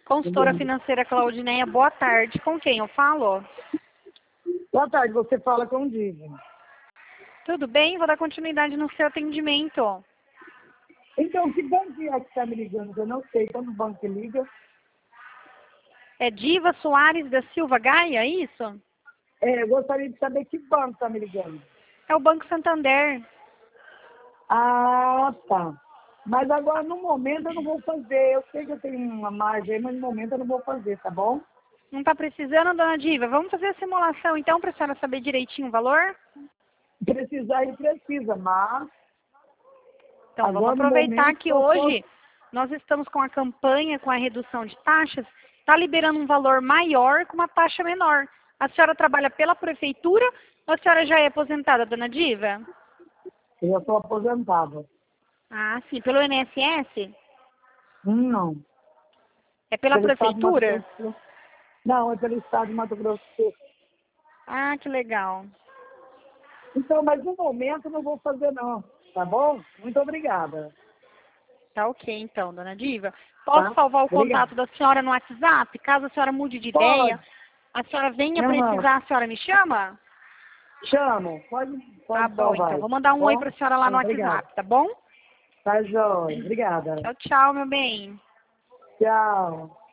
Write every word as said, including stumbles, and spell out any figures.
Consultora financeira Claudineia, boa tarde. Com quem eu falo? Boa tarde, você fala com o Diva. Tudo bem? Vou dar continuidade no seu atendimento. Então, que banco é que está me ligando? Eu não sei, quando o banco que liga. É Diva Soares da Silva Gaia, é isso? É, eu gostaria de saber que banco está me ligando. É o Banco Santander. Ah, tá. Mas agora, no momento, eu não vou fazer. Eu sei que eu tenho uma margem aí, mas no momento eu não vou fazer, tá bom? Não está precisando, dona Diva? Vamos fazer a simulação, então, para a senhora saber direitinho o valor? Precisar, ele precisa, mas... Então, vamos agora, no aproveitar momento, que eu hoje posso... nós estamos com a campanha, com a redução de taxas, está liberando um valor maior com uma taxa menor. A senhora trabalha pela prefeitura ou a senhora já é aposentada, dona Diva? Eu já estou aposentada. Ah, sim. Pelo I N S S? Hum, não. É pela Pelo estado de Mato prefeitura? Grosso do Sul. Não, é pelo estado de Mato Grosso do Sul. Ah, que legal. Então, mas no momento eu não vou fazer não, tá bom? Muito obrigada. Tá ok, então, dona Diva. Posso Tá? salvar o Obrigada. contato da senhora no WhatsApp? Caso a senhora mude de ideia, Pode. a senhora venha Aham. precisar, a senhora me chama? Chamo. Pode, Tá pode bom, salvar então. aí, Vou mandar tá um oi bom? pra senhora lá Tá, no obrigada. WhatsApp, tá bom? Tá jóia. Obrigada. Tchau, tchau, meu bem. Tchau.